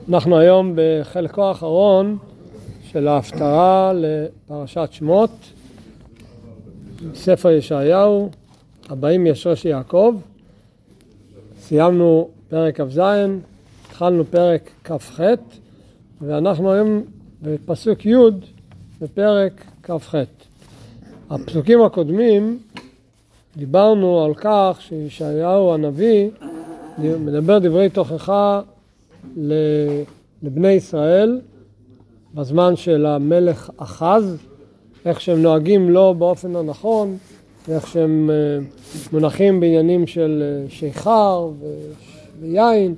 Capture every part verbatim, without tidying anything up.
אנחנו היום בחלקו האחרון של ההפטרה לפרשת שמות, ספר ישעיהו, הבאים ישרוש יעקב. סיימנו פרק כ"ז, התחלנו פרק כ"ח, ואנחנו היום בפסוק י' בפרק כ"ח. הפסוקים הקודמים דיברנו על כך שישעיהו הנביא מדבר דברי תוכחה לבני ישראל בזמן של המלך אחז, איך שהם נוהגים לא באופן הנכון, איך שהם מונחים בעניינים של שיכר ויין,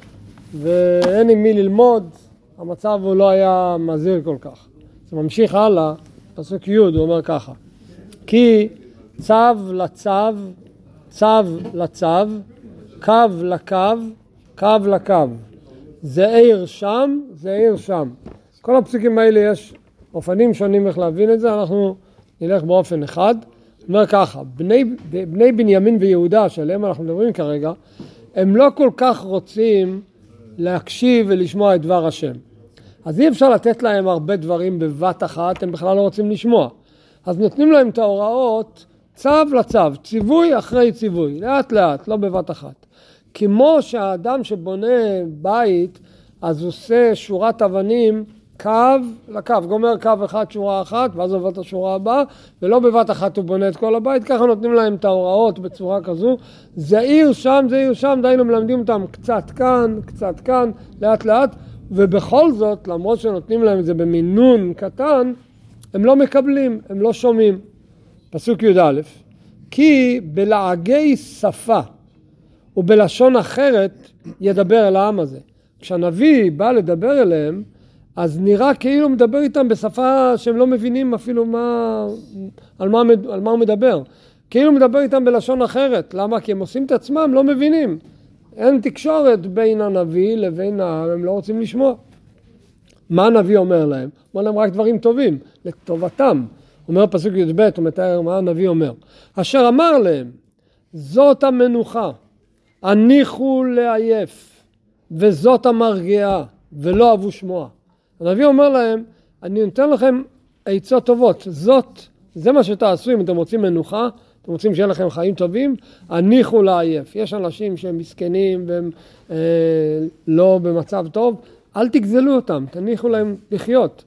ואין עם מי ללמוד, המצב הוא לא היה מזהיר כל כך. זה ממשיך הלאה, פסוק י' הוא אומר ככה: כי צו לצו, צו לצו, קו לקו, קו לקו. זה עיר שם, זה עיר שם. כל הפסוקים האלה יש אופנים שונים איך להבין את זה, אנחנו נלך באופן אחד. אומר ככה, בני, בני בנימין ויהודה, שעליהם אנחנו מדברים כרגע, הם לא כל כך רוצים להקשיב ולשמוע את דבר השם. אז אי אפשר לתת להם הרבה דברים בבת אחת, הם בכלל לא רוצים לשמוע. אז נותנים להם את ההוראות צו לצו, ציווי אחרי ציווי, לאט לאט, לא בבת אחת. כמו שהאדם שבונה בית, אז הוא עושה שורת אבנים, קו לקו, גומר קו אחד, שורה אחת, ואז עובר את השורה הבאה, ולא בבת אחת הוא בונה את כל הבית, ככה נותנים להם את ההוראות בצורה כזו, זה עיר שם, זה עיר שם, דיינו מלמדים אותם קצת כאן, קצת כאן, לאט לאט, ובכל זאת, למרות שנותנים להם את זה במינון קטן, הם לא מקבלים, הם לא שומעים. פסוק י"א, כי בלעגי שפה ובלשון אחרת ידבר אל העם הזה. כשהנביא בא לדבר אליהם, אז נראה כאילו מדבר איתם בשפה שהם לא מבינים אפילו מה, על, מה, על מה הוא מדבר. כאילו מדבר איתם בלשון אחרת. למה? כי הם עושים את עצמם, לא מבינים. אין תקשורת בין הנביא לבין העם, הם לא רוצים לשמוע. מה הנביא אומר להם? אומר להם רק דברים טובים, לטובתם. אומר פסוק י"ב, הוא מתאר מה הנביא אומר. אשר אמר להם, זאת המנוחה, הניחו לעייף, וזאת המרגיעה, ולא אהבו שמוע. הנביא אומר להם, אני נותן לכם עצות טובות, זאת, זה מה שתעשו אם אתם רוצים מנוחה, אתם רוצים שיהיה לכם חיים טובים, הניחו לעייף. יש אנשים שהם מסכנים והם אה, לא במצב טוב, אל תגזלו אותם, תניחו להם לחיות.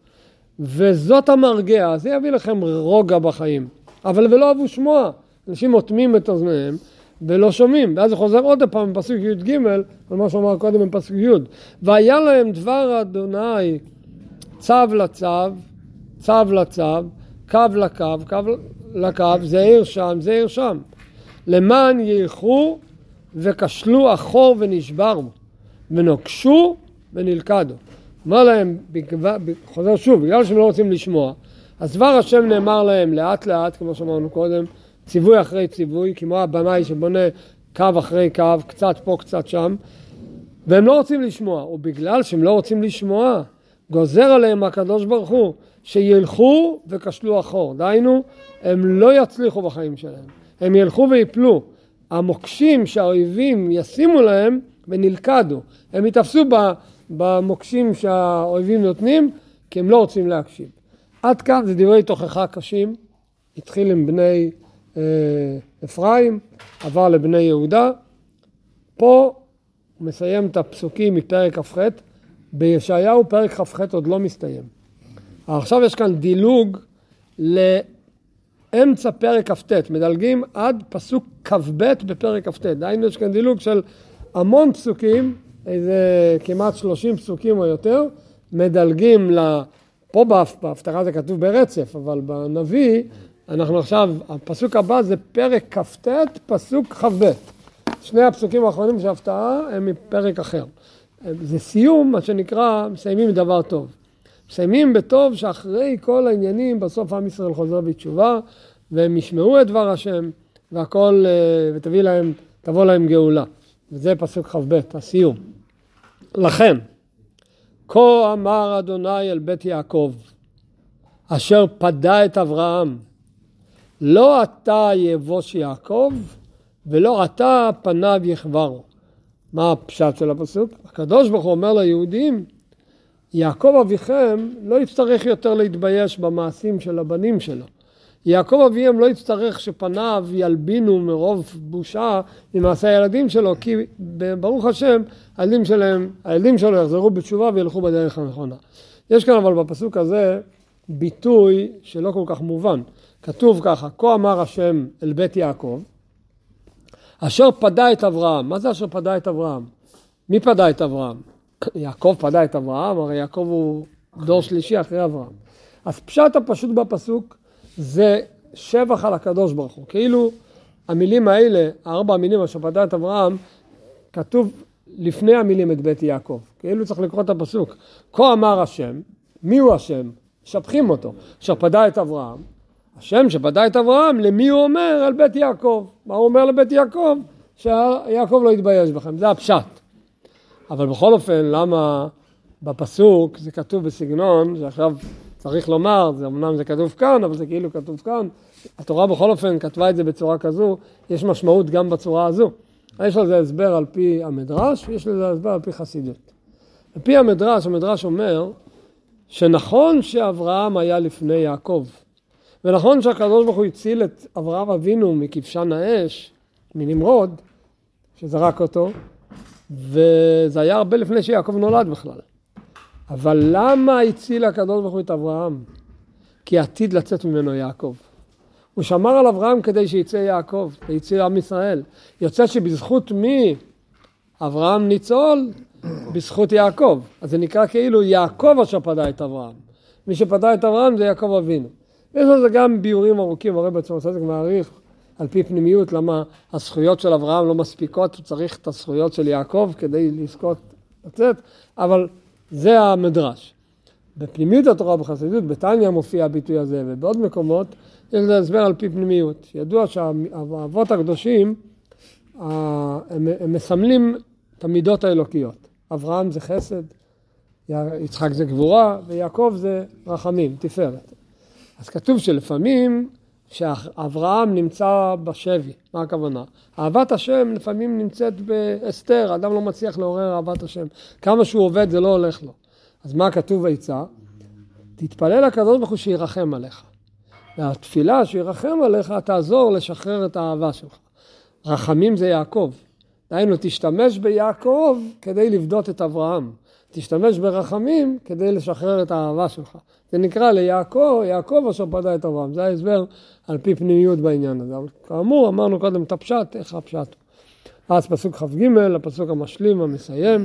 וזאת המרגיעה, זה יביא לכם רוגע בחיים. אבל ולא אהבו שמוע, אנשים מוטמים את אוזניהם ולא שומעים. ואז זה חוזר עוד פעם בפסוק י"ג, על מה שאמר קודם בפסוק י'. והיה להם דבר אדוני צו לצו, צו לצו, קו לקו, קו לקו, זה עיר שם, זה עיר שם. למען ילכו וכשלו אחור ונשברו, ונוקשו ונלכדו. אומר להם, חוזר שוב, בגלל שהם לא רוצים לשמוע, אז דבר השם נאמר להם לאט לאט, כמו שאמרנו קודם, ציווי אחרי ציווי, כמו הבנאי שבונה קו אחרי קו, קצת פה, קצת שם, והם לא רוצים לשמוע, ובגלל שהם לא רוצים לשמוע, גוזר עליהם הקדוש ברוך הוא, שילכו וכשלו אחור. דהיינו, הם לא יצליחו בחיים שלהם, הם ילכו ויפלו. המוקשים שהאויבים ישימו להם ונלכדו, הם יתפסו במוקשים שהאויבים נותנים, כי הם לא רוצים להקשיב. עד כאן זה דברי תוכחה קשים, התחיל עם בני אה, אפרים, עבר לבני יהודה. פה הוא מסיים את הפסוקים מפרק כ"ח, בישעיהו פרק כ"ח עוד לא מסתיים. עכשיו יש כאן דילוג לאמצע פרק כ"ט, מדלגים עד פסוק כ"ב בפרק כ"ט. דהיינו יש כאן דילוג של המון פסוקים, איזה כמעט שלושים פסוקים או יותר, מדלגים ל... פה בהפטרה זה כתוב ברצף, אבל בנביא, אנחנו עכשיו, הפסוק הבא זה פרק כ"ט, פסוק כ"ב. שני הפסוקים האחרונים של ההפטרה הם מפרק אחר. זה סיום, מה שנקרא, מסיימים דבר טוב. מסיימים בטוב שאחרי כל העניינים, בסוף עם ישראל חוזר בתשובה, והם ישמעו את דבר השם, והכל, ותביא להם, תבוא להם גאולה. וזה פסוק כ"ב, הסיום. לכן, כה אמר אדוני אל בית יעקב, אשר פדה את אברהם, לא אתה יבוש יעקב, ולא אתה פניו יחברו. מה הפשט של הפסוק? הקדוש ברוך הוא אומר ליהודים, יעקב אביכם לא יצטרך יותר להתבייש במעשים של הבנים שלו. יעקב אביהם לא יצטרך שפניו ילבינו מרוב בושה ממעשי הילדים שלו, כי ברוך השם, הילדים שלהם, הילדים שלו יחזרו בתשובה וילכו בדרך הנכונה. יש כאן אבל בפסוק הזה ביטוי שלא כל כך מובן. כתוב ככה, כה אמר השם אל בית יעקב, אשר פדה את אברהם. מה זה אשר פדה את אברהם? מי פדה את אברהם? יעקב פדה את אברהם, הרי יעקב הוא דור שלישי אחרי אברהם. אז פשט הפשוט בפסוק זה שבח על הקדוש ברוך הוא. כאילו המילים האלה, ארבע המילים אשר פדה את אברהם, כתוב לפני המילים את בית יעקב. כאילו צריך לקרוא את הפסוק. כה אמר השם, מי הוא השם? שפכים אותו. אשר פדה את אברהם. השם שפדה את אברהם, למי הוא אומר? על בית יעקב. מה הוא אומר לבית יעקב? שיעקב לא יתבייש בכם. זה הפשט. אבל בכל אופן, למה בפסוק זה כתוב בסגנון, שעכשיו צריך לומר, זה אמנם זה כתוב כאן, אבל זה כאילו כתוב כאן. התורה בכל אופן כתבה את זה בצורה כזו, יש משמעות גם בצורה הזו. יש לזה הסבר על פי המדרש, ויש לזה הסבר על פי חסידות. על פי המדרש, המדרש אומר שנכון שאברהם היה לפני יעקב, ונכון שהקדוש ברוך הוא הציל את אברהם אבינו מכבשן האש, מנמרוד, שזרק אותו, וזה היה הרבה לפני שיעקב נולד בכלל. אבל למה הציל הקדוש ברוך הוא את אברהם? כי עתיד לצאת ממנו יעקב. הוא שמר על אברהם כדי שיצא יעקב, ויציל עם ישראל. יוצא שבזכות מי אברהם ניצול? בזכות יעקב. אז זה נקרא כאילו יעקב אשר פדה את אברהם. מי שפדה את אברהם זה יעקב אבינו. יש לזה גם ביורים ארוכים, הרי בעצמו צדק מעריך על פי פנימיות, למה הזכויות של אברהם לא מספיקות, הוא צריך את הזכויות של יעקב כדי לזכות לצאת, אבל זה המדרש. בפנימיות התורה בחסידות, בתניא מופיע הביטוי הזה, ובעוד מקומות יש לזה הסבר על פי פנימיות. ידוע שהאבות הקדושים, הם, הם מסמלים את המידות האלוקיות. אברהם זה חסד, יצחק זה גבורה, ויעקב זה רחמים, תפארת. אז כתוב שלפעמים שאברהם נמצא בשבי. מה הכוונה? אהבת השם לפעמים נמצאת באסתר, האדם לא מצליח לעורר אהבת השם. כמה שהוא עובד זה לא הולך לו. אז מה כתוב בעצה? תתפלל לקדוש ברוך הוא שירחם עליך. והתפילה שירחם עליך תעזור לשחרר את האהבה שלך. רחמים זה יעקב. דהיינו, תשתמש ביעקב כדי לבדות את אברהם. תשתמש ברחמים כדי לשחרר את האהבה שלך. זה נקרא ליעקב, יעקב אשר פדה את אברהם. זה ההסבר על פי פנימיות בעניין הזה. אבל כאמור, אמרנו קודם את הפשט, איך הפשט. אז פסוק כ"ג, הפסוק המשלים, המסיים.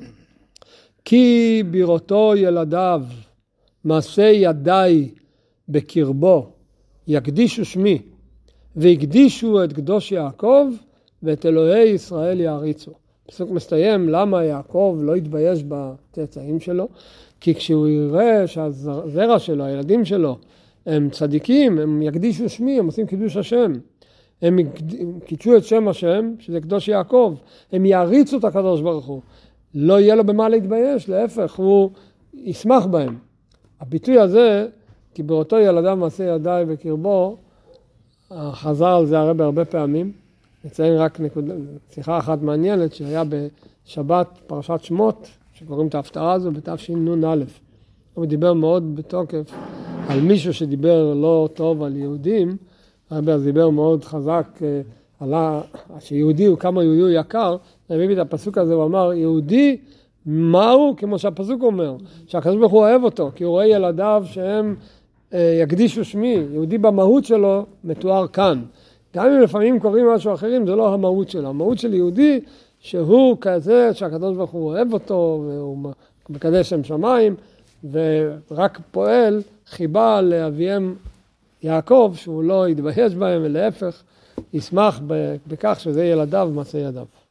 כי בראותו ילדיו, מעשה ידיי בקרבו, יקדישו שמי, והקדישו את קדוש יעקב, ואת אלוהי ישראל יעריצו. פסוק מסתיים, למה יעקב לא יתבייש בצאצאים שלו? כי כשהוא יראה שהזרע שלו, הילדים שלו, הם צדיקים, הם יקדישו שמי, הם עושים קידוש השם. הם קידשו את שם השם, שזה קדוש יעקב. הם יעריצו את הקדוש ברוך הוא. לא יהיה לו במה להתבייש, להפך, הוא ישמח בהם. הביטוי הזה, כי באותו ילדיו מעשה ידיי בקרבו, חזר על זה הרבה הרבה פעמים. נציין רק נקודה, שיחה אחת מעניינת שהיה בשבת פרשת שמות, שקוראים את ההפטרה הזו בתשנ"א. הוא דיבר מאוד בתוקף על מישהו שדיבר לא טוב על יהודים, הרבה אז דיבר מאוד חזק על שיהודי הוא כמה יהודי הוא יקר, הביא את הפסוק הזה ואמר, יהודי מהו? כמו שהפסוק אומר, שהקדוש ברוך הוא אוהב אותו, כי הוא רואה ילדיו שהם יקדישו שמי, יהודי במהות שלו מתואר כאן. גם אם לפעמים קוראים משהו אחרים, זה לא המהות שלו. המהות של יהודי שהוא כזה שהקדוש ברוך הוא אוהב אותו, והוא מקדש שם שמיים, ורק פועל חיבה לאביהם יעקב, שהוא לא יתבייש בהם, ולהפך, ישמח בכך שזה ילדיו מעשה ידיו.